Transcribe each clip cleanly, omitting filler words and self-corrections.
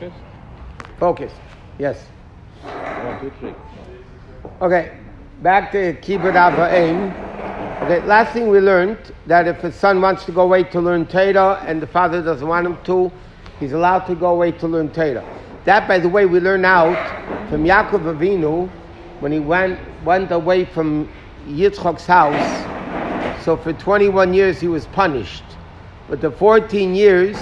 Focus? Focus. Yes. 1, 2, 3. Okay, back to Kibbud Av Ha'em. Okay, last thing we learned, that if a son wants to go away to learn Torah and the father doesn't want him to, he's allowed to go away to learn Torah. That, by the way, we learn out from Yaakov Avinu when he went away from Yitzchak's house. So for 21 years he was punished. But the 14 years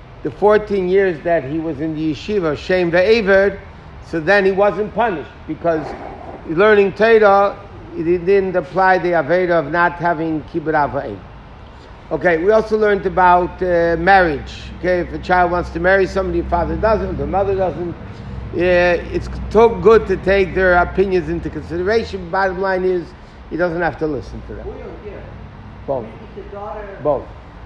that he was in the yeshiva, Shem Ve'ever, so then he wasn't punished because learning Torah, it didn't apply the Aveda of not having Kibbud Av Ha'em. Okay, we also learned about marriage. Okay, if a child wants to marry somebody, the father doesn't, the mother doesn't. It's so good to take their opinions into consideration. Bottom line is, he doesn't have to listen to them. Both. Both.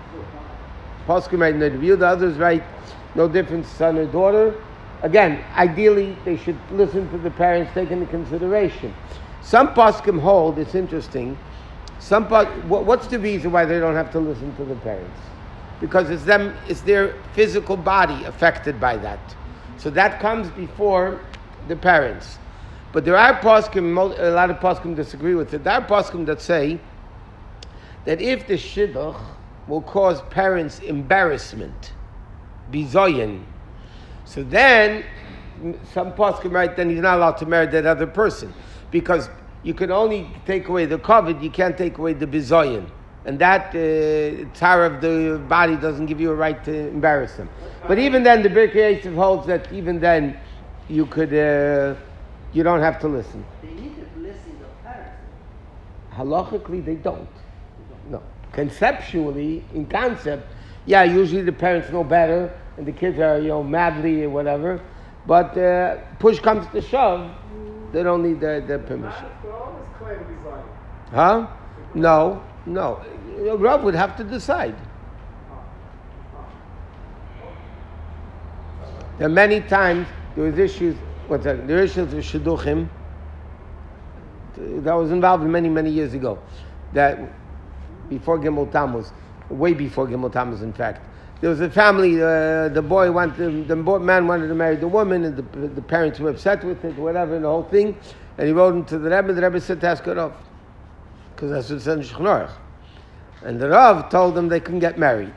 Poskim right in the review, the others right, no difference, son or daughter. Again, ideally, they should listen to the parents, take into consideration. Some poskim hold, it's interesting, what's the reason why they don't have to listen to the parents? Because it's their physical body affected by that. So that comes before the parents. But there are poskim, a lot of poskim disagree with it. There are poskim that say that if the shidduch will cause parents embarrassment, bizoyin, so then some poskim write, then he's not allowed to marry that other person. Because you can only take away the kavod, you can't take away the bizoyin. And that tar of the body doesn't give you a right to embarrass them. But even then, the Birkei Yosef holds that even then, you could, you don't have to listen. They need to listen to parents. Halachically, they don't. No. Conceptually, in concept, yeah, usually the parents know better, and the kids are, madly or whatever. But push comes to shove, they don't need the permission. Huh? No. Rav would have to decide. There are many times there was issues. There were issues with shidduchim that was involved many years ago. That before Gimel Tammuz, way before Gimel Tammuz, in fact. There was a family. The man wanted to marry the woman, and the parents were upset with it, whatever, and the whole thing. And he wrote into the Rebbe. The Rebbe said to ask her off, because that's what it said in Shulchan Aruch. And the Rav told them they couldn't get married.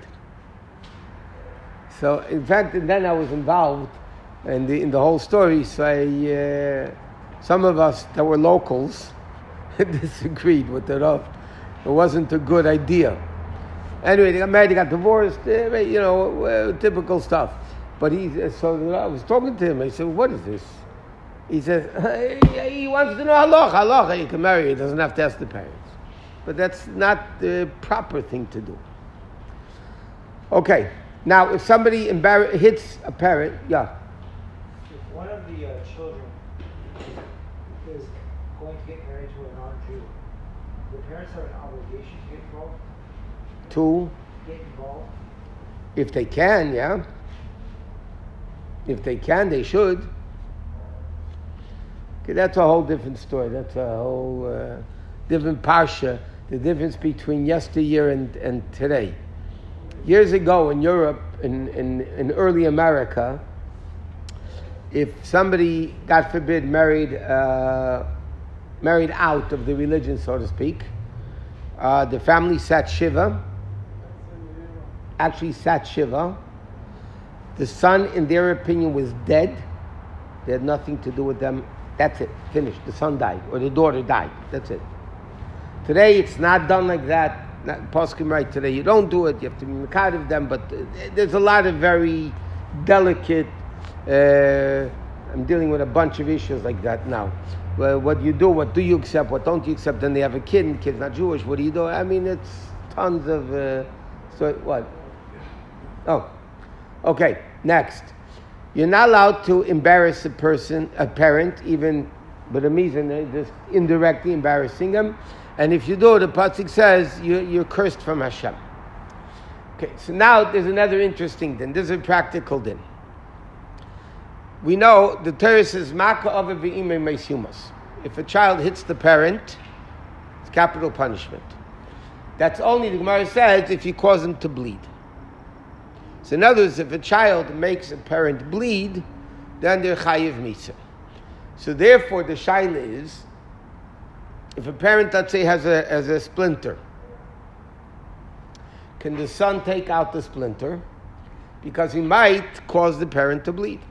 So, in fact, and then I was involved in the whole story. So, some of us that were locals disagreed with the Rav. It wasn't a good idea. Anyway, they got married, they got divorced, typical stuff. But so I was talking to him. I said, "What is this?" He says, he wants to know halacha. You can marry. He doesn't have to ask the parents. But that's not the proper thing to do. Okay. Now, if somebody hits a parent, yeah. If one of the children is going to get married to a non-Jew, the parents have an obligation to get involved? To? Get involved? If they can, yeah. If they can, they should. Okay, that's a whole different story. That's a whole different parsha. The difference between yesteryear and today. Years ago in Europe, in early America, if somebody, God forbid, married out of the religion, so to speak, the family sat Shiva. Actually sat Shiva. The son, in their opinion, was dead. They had nothing to do with them. That's it. Finished. The son died. Or the daughter died. That's it. Today, it's not done like that. Poskim right today. You don't do it. You have to be mekad of them. But there's a lot of very delicate... I'm dealing with a bunch of issues like that now. Well, what do you do? What do you accept? What don't you accept? Then they have a kid, and the kid's not Jewish. What do you do? I mean, it's tons of... so what? Oh. Okay, next. You're not allowed to embarrass a parent, even but a reason, just indirectly embarrassing them. And if you do, the pasuk says you're cursed from Hashem. Okay, so now there's another interesting din. This is a practical din. We know the Torah says maka ava v'imei meisumas. If a child hits the parent, it's capital punishment. That's only, the Gemara says, if you cause him to bleed. So in other words, if a child makes a parent bleed, then they're chayiv misa. So therefore, the shaila is, if a parent, let's say, has a splinter, can the son take out the splinter? Because he might cause the parent to bleed.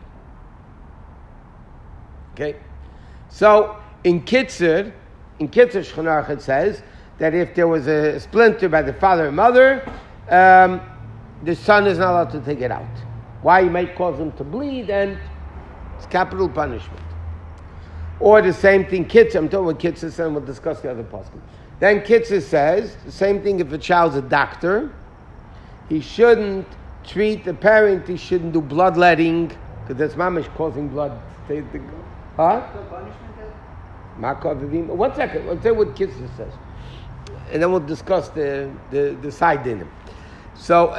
Okay? So, in Kitzur Shulchan Aruch, it says that if there was a splinter by the father and mother, the son is not allowed to take it out. Why? He might cause him to bleed, and it's capital punishment. Or the same thing, Kitzur, I'm talking about Kitzur, and we'll discuss the other poskim. Then Kitzur says, the same thing if a child's a doctor, he shouldn't treat the parent, he shouldn't do bloodletting, because that's mamish causing blood. Huh? One second, let's say what Kitzur says. And then we'll discuss the side dinner. So,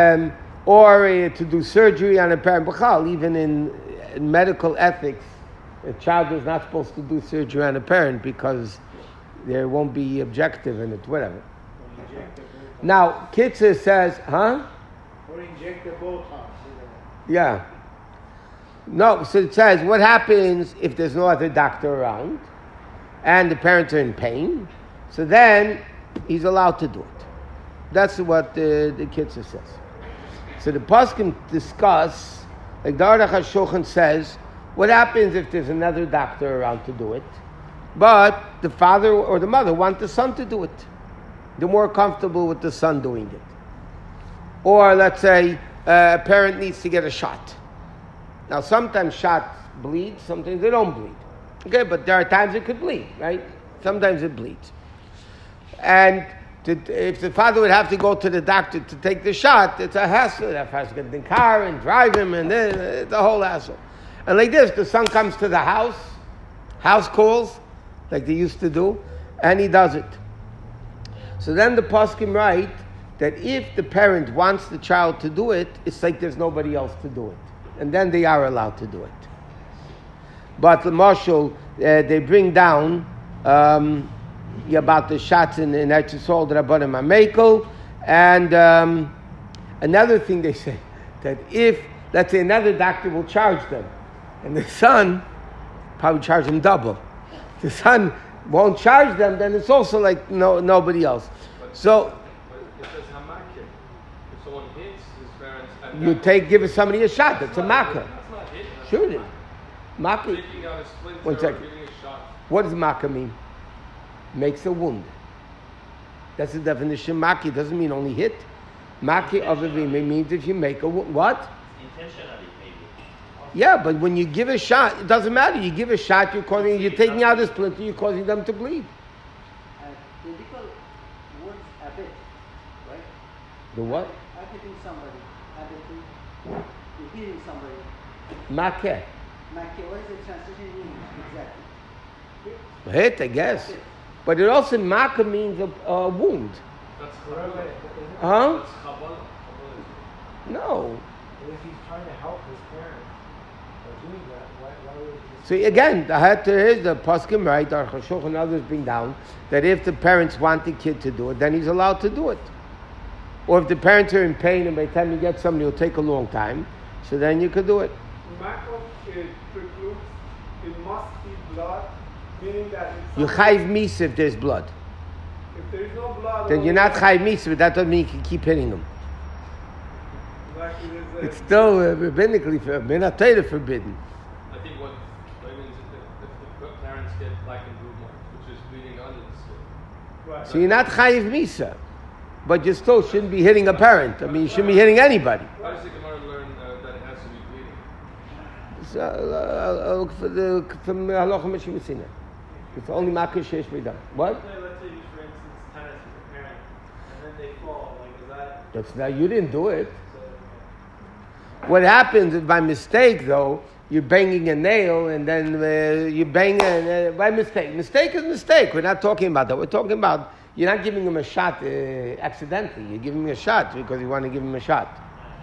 or to do surgery on a parent, even in medical ethics, a child is not supposed to do surgery on a parent because there won't be objective in it, whatever. Now, Kitzur says, huh? Or inject the Botox. Yeah. No, so it says, what happens if there's no other doctor around and the parents are in pain? So then he's allowed to do it. That's what the Kitzur says. So the poskim discuss, like the Aruch HaShulchan says, what happens if there's another doctor around to do it, but the father or the mother want the son to do it? They're more comfortable with the son doing it. Or let's say a parent needs to get a shot. Now sometimes shots bleed, sometimes they don't bleed. Okay, but there are times it could bleed, right? Sometimes it bleeds. And if the father would have to go to the doctor to take the shot, it's a hassle. That has to get in the car and drive him, and then it's a whole hassle. And like this, the son comes to the house calls, like they used to do, and he does it. So then the poskim write that if the parent wants the child to do it, it's like there's nobody else to do it. And then they are allowed to do it. But the marshal, they bring down about the shots in Eretz Yisrael, the Rabbanim HaMekel, and another thing they say, that if, let's say, another doctor will charge them, and the son probably charge them double. The son won't charge them, then it's also like nobody else. So it says hamakir. If someone hits his parents, you give somebody a shot. That's a makah. That's not hit. Sure it is. Makah. Taking out a splinter, One second. giving a shot. What does makah mean? Makes a wound. That's the definition. Makah doesn't mean only hit. Makah of avim means if you make a wound. What? Intentionally, maybe. Yeah, but when you give a shot, it doesn't matter. You give a shot, you're taking out a splinter, you're causing them to bleed. Physical wounds a bit, right? The what? Hitting somebody, you're hitting somebody. Makeh. What is the translation mean exactly? Hit, I guess. But it also, makeh means a wound. That's Huh? That's Kabbalah. No. But if he's trying to help his parents by doing that, why would he just... So again, here's the poskim, right? Aruch HaShulchan and others bring down that if the parents want the kid to do it, then he's allowed to do it. Or if the parents are in pain and by the time you get somebody, it'll take a long time, so then you could do it. Makov precludes, it must be blood, meaning that You chayv misa if there's blood. if there is no blood, Then you're not chayv misa, but that doesn't mean you can keep hitting them. It's still rabbinically forbidden, not Torah forbidden. I think what means if the parents get black and blue marks, which is bleeding under the skin. Right. So you're not chayiv misa, but you still shouldn't be hitting a parent. I mean, you shouldn't be hitting anybody. How does the Gemara learn that it has to be bleeding? So, from Halacha Mishmesina. It's only makah sheish midam. What? Let's say, for instance, tennis with a parent, and then they fall. Like, is that... That's not. You didn't do it. What happens if by mistake, though, you're banging a nail and then you bang by mistake. Mistake is mistake. We're not talking about that. We're talking about you're not giving him a shot accidentally. You're giving him a shot because you want to give him a shot.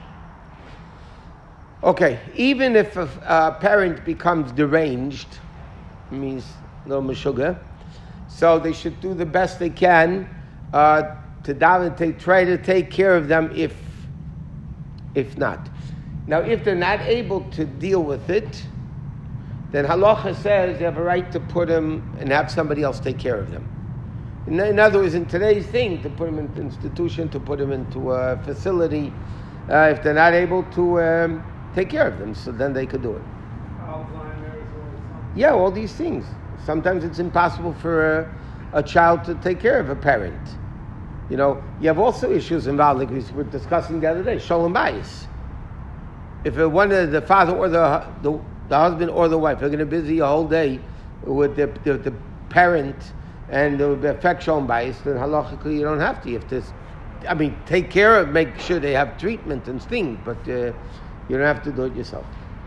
Okay, even if a parent becomes deranged, means no meshuggah, so they should do the best they can to try to take care of them if if not. Now, if they're not able to deal with it, then halacha says they have a right to put them and have somebody else take care of them. In other words, in today's thing, to put them into an institution, to put them into a facility, if they're not able to take care of them, so then they could do it. Alzheimer's or something. Yeah, all these things. Sometimes it's impossible for a child to take care of a parent. You know, you have also issues involved, like we were discussing the other day, shalom bayis. If one of the father or the husband or the wife are going to be busy a whole day with the parent and it would affect shalom bayis, then halachically you don't have to. You have to, take care of, make sure they have treatment and things, but you don't have to do it yourself.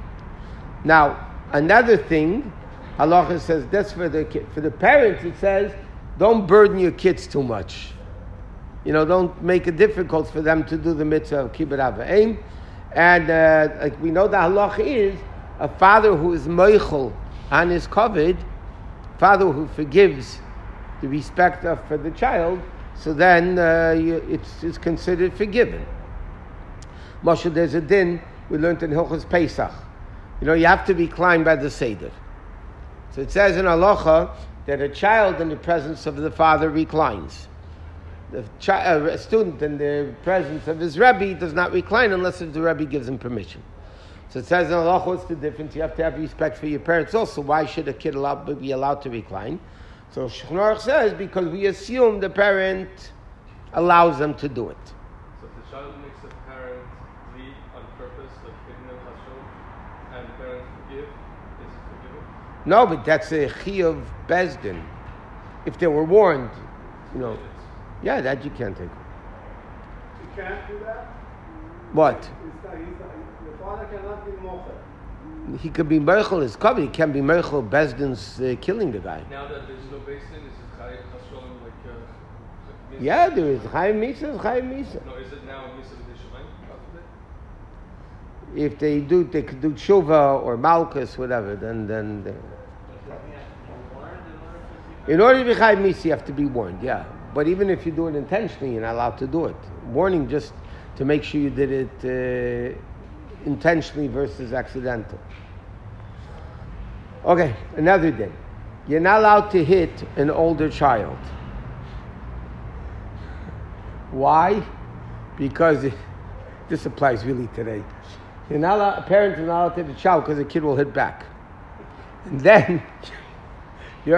Now, another thing, halacha says that's for the parents. It says, don't burden your kids too much. You know, don't make it difficult for them to do the mitzvah of kibbud av v'eim. And like we know, the halacha is a father who is meichel on his kavod, father who forgives the respect for the child, so then it's considered forgiven. Moshe, there's a din we learned in Hilchos Pesach. You know, you have to recline by the Seder. So it says in halacha that a child in the presence of the father reclines. A student in the presence of his Rebbe does not recline unless if the Rebbe gives him permission. So it says in halacha, what's the difference? You have to have respect for your parents also. Why should a kid be allowed to recline? So Shulchan Aruch says, because we assume the parent allows them to do it. So if the child makes the parent leave on purpose, like picking up Hashem, and the parents forgive, is it forgiven? No, but that's a chiyuv bezdin. If they were warned, you know. Yeah, that you can't take. You can't do that? What? The father cannot be mocher. He could be meichel his kavod. He can't be meichel bezdin's killing the guy. Now that there's no basin, is it Chayim Hashem like Yeah, there is Chayim Misa, Chayim Misa. No, is it now Misa B'Dei Shamayim? If they could do tshuva or malchus, whatever, then in order to be Chayim Misa, you have to be warned, yeah. But even if you do it intentionally, you're not allowed to do it. Warning just to make sure you did it intentionally versus accidental. Okay, another thing. You're not allowed to hit an older child. Why? Because this applies really today. You're not allowed, a parent is not allowed to hit a child because the kid will hit back. And then, you're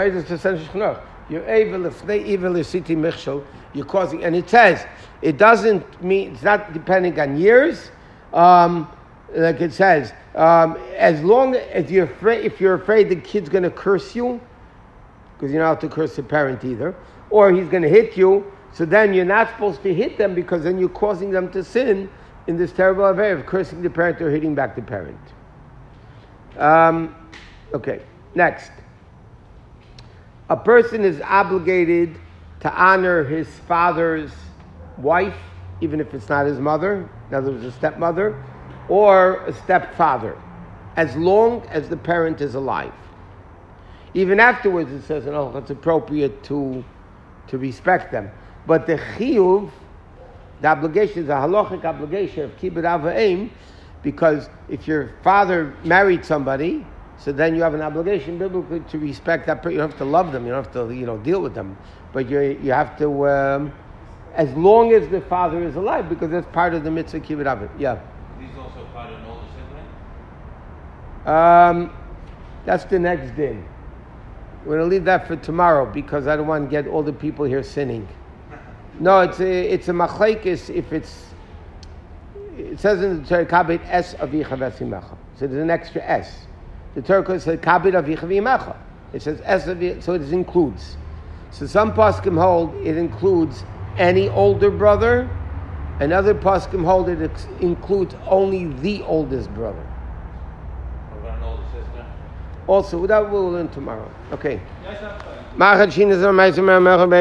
causing, and it says, it doesn't mean, it's not depending on years, like it says, as long as if you're afraid the kid's going to curse you, because you're not allowed to curse the parent either, or he's going to hit you, so then you're not supposed to hit them because then you're causing them to sin in this terrible way of cursing the parent or hitting back the parent. Okay, next. A person is obligated to honor his father's wife, even if it's not his mother, in other words, a stepmother, or a stepfather, as long as the parent is alive. Even afterwards, it says, oh, it's appropriate to respect them. But the chiyuv, the obligation is a halachic obligation of kibbud av v'eim, because if your father married somebody, so then you have an obligation biblically to respect that person. You don't have to love them. You don't have to, deal with them. But you have to, as long as the father is alive, because that's part of the mitzvah kibbud av v'eim. Yeah. This is also part of an older sibling? That's the next din. We're going to leave that for tomorrow because I don't want to get all the people here sinning. No, it's a machlekes if it says in the Torah, kabit es avicha v'esimecha. So there's an extra s. The Torah says kabit avicha v'imecha. It says es avicha, so it includes. So some poskim hold it includes any older brother, and other poskim hold it includes only the oldest brother. What about an older sister? Also, that we'll learn tomorrow. Okay. Yes, I'm fine.